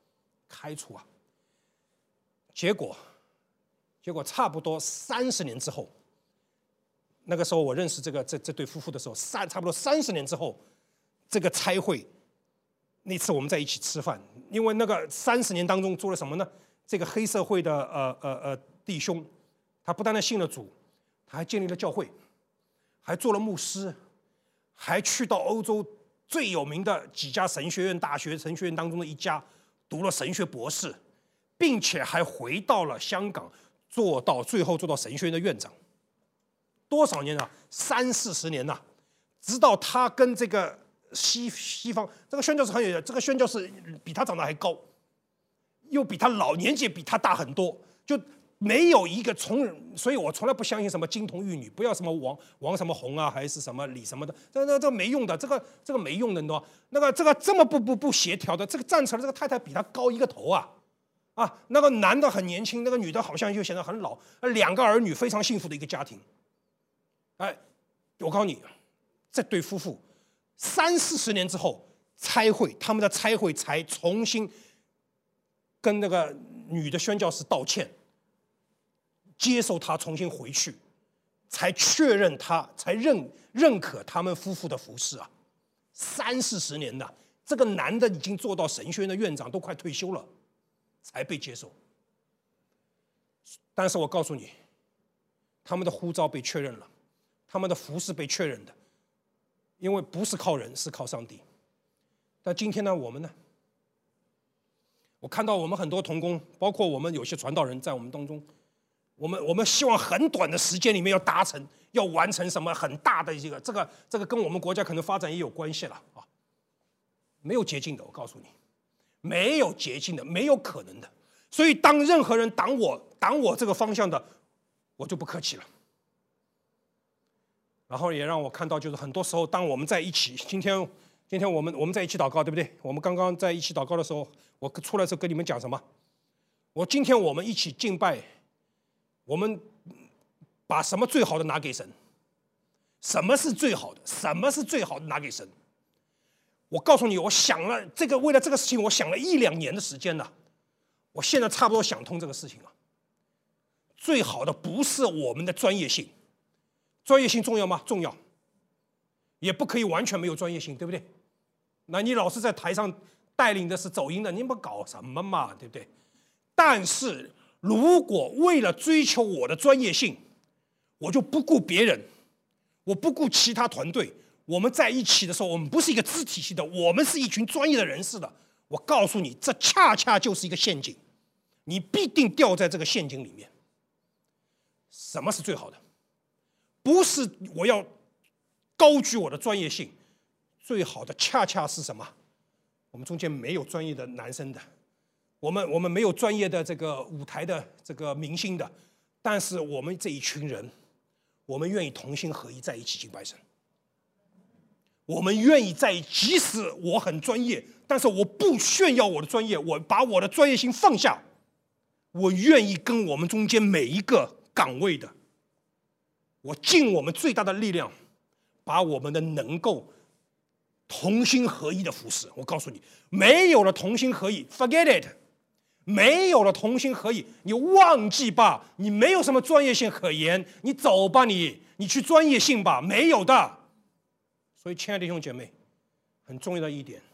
结果差不多30年之后，那个时候我认识这对夫妇的时候，差不多30年之后，这个差会那次我们在一起吃饭，因为那个30年当中做了什么呢？这个黑社会的弟兄，他不单单信了主，他还建立了教会， 还做了牧师，还去到欧洲最有名的几家神学院大学神学院当中的一家读了神学博士，并且还回到了香港，最后做到神学院的院长。多少年啊？30-40年呐，直到他跟这个西方这个宣教士很有，这个宣教士比他长得还高，又比他老，年纪比他大很多，就没有一个所以我从来不相信什么金童玉女，不要什么王什么红啊，还是什么李什么的，这没用的，这个没用的，你知道吗？这个这么不协调的，这个站出来这个太太比他高一个头啊！那个男的很年轻，那个女的好像又显得很老，2个儿女非常幸福的一个家庭。我告诉你，这对夫妇30-40年之后他们的差会才重新跟那个女的宣教士道歉，接受他重新回去，才确认才认可他们夫妇的服侍啊！30-40年的这个男的已经做到神学院的院长，都快退休了，才被接受。但是我告诉你，他们的呼召被确认了，他们的服侍被确认的，因为不是靠人，是靠上帝。但今天呢，我们呢？我看到我们很多同工，包括我们有些传道人在我们当中，我们希望很短的时间里面要完成什么很大的一个，这个跟我们国家可能发展也有关系了啊。没有捷径的，我告诉你，没有捷径的，没有可能的。所以当任何人挡我这个方向的，我就不客气了。然后也让我看到，就是很多时候，当我们在一起，今天我们在一起祷告，对不对？我们刚刚在一起祷告的时候，我出来的时候跟你们讲什么？今天我们一起敬拜，我们把什么最好的拿给神？什么是最好的？什么是最好的拿给神？我告诉你，我想了为了这个事情，我想了1-2年的时间了。我现在差不多想通这个事情了。最好的不是我们的专业性，专业性重要吗？重要，也不可以完全没有专业性，对不对？那你老是在台上带领的是走音的，你们搞什么嘛，对不对？但是如果为了追求我的专业性，我就不顾别人，我不顾其他团队，我们在一起的时候，我们不是一个肢体性的，我们是一群专业的人士的。我告诉你，这恰恰就是一个陷阱，你必定掉在这个陷阱里面。什么是最好的？不是我要高举我的专业性，最好的恰恰是什么？我们中间没有专业的男生的，我们没有专业的这个舞台的这个明星的，但是我们这一群人，我们愿意同心合一在一起敬拜神。我们愿意即使我很专业，但是我不炫耀我的专业，我把我的专业性放下，我愿意跟我们中间每一个岗位的，我尽我们最大的力量，把我们的能够同心合一的服侍。我告诉你，没有了同心合一 ，forget it， 没有了同心合一，你忘记吧，你没有什么专业性可言，你走吧，你去专业性吧，没有的。所以，亲爱的弟兄姐妹，很重要的一点，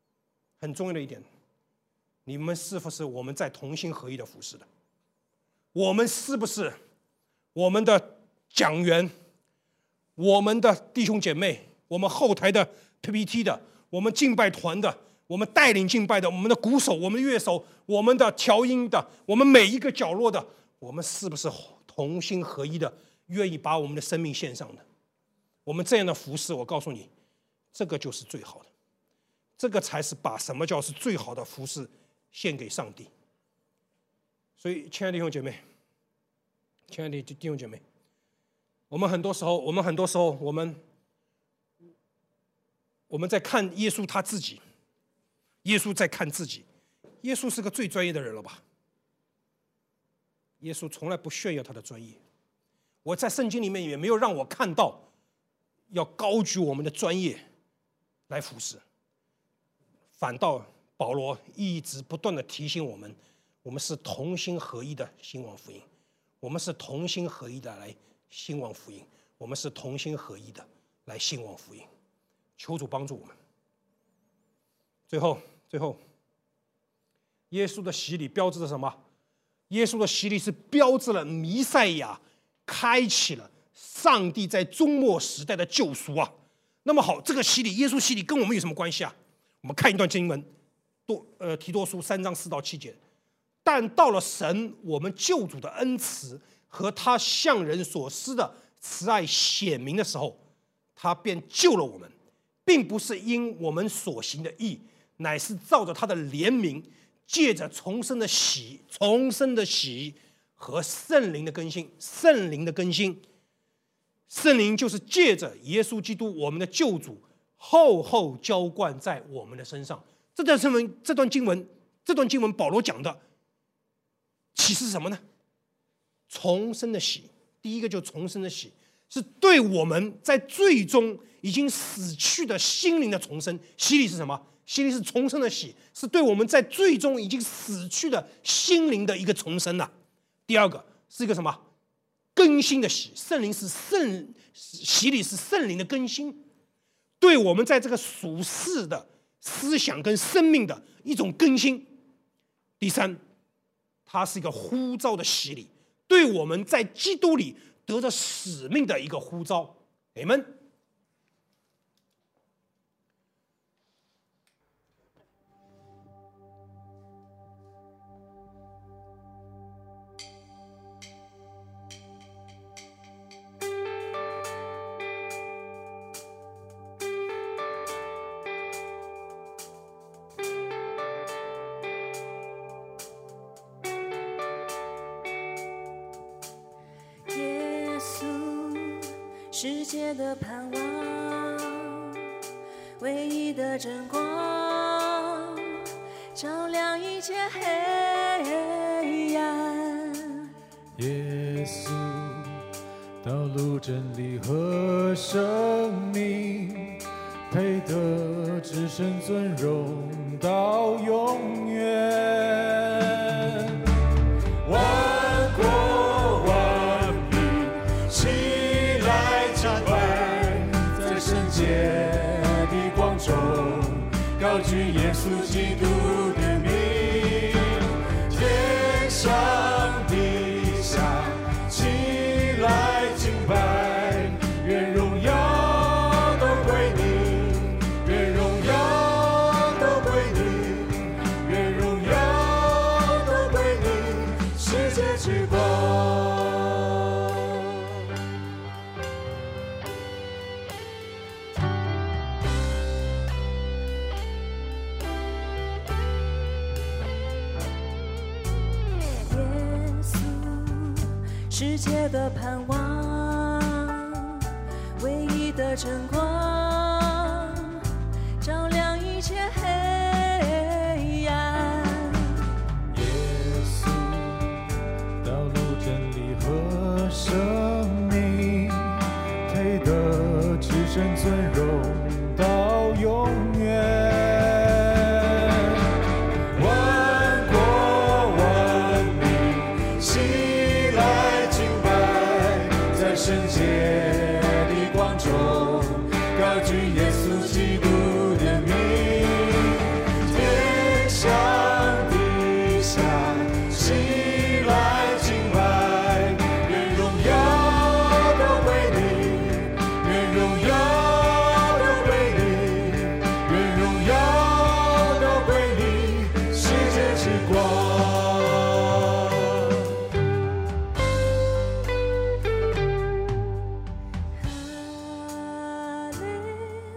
你们是不是我们在同心合一的服侍的？我们是不是我们的讲员、我们的弟兄姐妹、我们后台的 PPT 的、我们敬拜团的、我们带领敬拜的、我们的鼓手、我们的乐手、我们的调音的、我们每一个角落的，我们是不是同心合一的，愿意把我们的生命献上的？我们这样的服侍，我告诉你，这个就是最好的，这个才是把什么叫是最好的服侍献给上帝。所以，亲爱的弟兄姐妹，我们很多时候，我们在看耶稣他自己，耶稣在看自己，耶稣是个最专业的人了吧？耶稣从来不炫耀他的专业，我在圣经里面也没有让我看到要高举我们的专业来服侍，反倒保罗一直不断的提醒我们，我们是同心合一的兴旺福音，我们是同心合一的来兴旺福音，我们是同心合一的来兴旺福音。求主帮助我们。最后，耶稣的洗礼标志着什么？耶稣的洗礼是标志了弥赛亚开启了上帝在终末时代的救赎啊。那么好，这个洗礼，耶稣洗礼跟我们有什么关系啊？我们看一段经文，提多书3章4到7节。但到了神我们救主的恩慈和他向人所施的慈爱显明的时候，他便救了我们，并不是因我们所行的义，乃是照着他的怜悯，借着重生的喜和圣灵的更新。圣灵就是借着耶稣基督我们的救主厚厚浇灌在我们的身上。这段经文保罗讲的启示是什么呢？重生的喜。第一个就是重生的喜，是对我们在最终已经死去的心灵的重生。洗礼是什么？洗礼是重生的喜，是对我们在最终已经死去的心灵的一个重生啊。第二个是一个什么？更新的喜。洗礼是圣灵的更新，对我们在这个属世的思想跟生命的一种更新。第三，它是一个呼召的洗礼，对我们在基督里得着使命的一个呼召。阿们。 世界的盼望，唯一的真光，照亮一切黑暗。 耶稣，道路、真理和生命，配得至圣尊荣到永远。万国万民齐来敬拜，在圣洁的光中高举耶稣基督的名，天上地下齐来敬拜，愿荣耀都归你，愿荣耀都归你，愿荣耀都归你，世界之光。 世界的盼望，唯一的真光，照亮一切黑暗。 耶稣，道路、真理和生命，配得至圣尊荣到永远。万国万民齐来敬拜，在圣洁的光中高举耶稣基督的名，天上地下齐来敬拜，愿荣耀都归你，愿荣耀都归你，愿荣耀都归你，世界之光。 哈利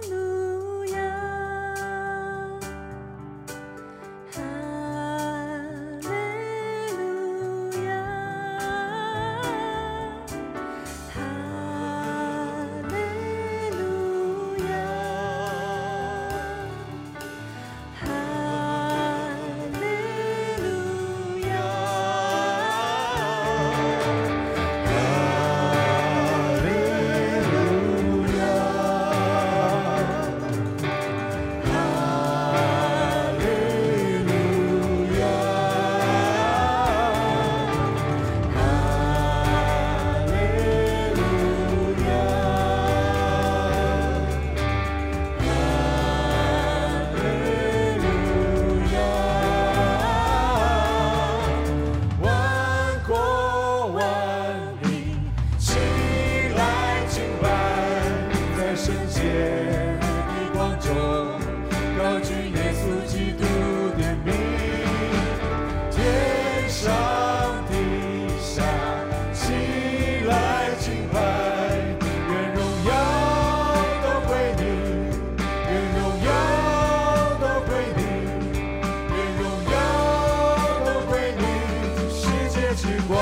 中，高举耶稣基督的名，天上地下起来敬拜，愿荣耀都归你，愿荣耀都归你，愿荣耀都归你，世界之光。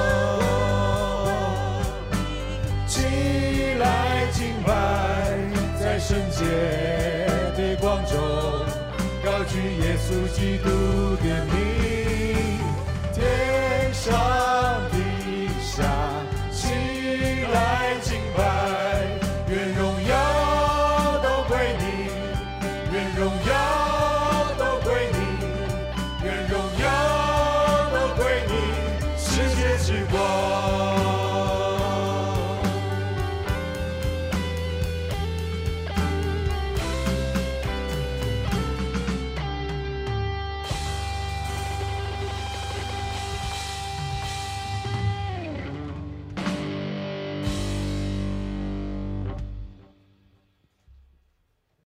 起来敬拜，在圣洁的光中，高举耶稣基督的名，天上地下起来敬拜，愿荣耀都归你，愿荣耀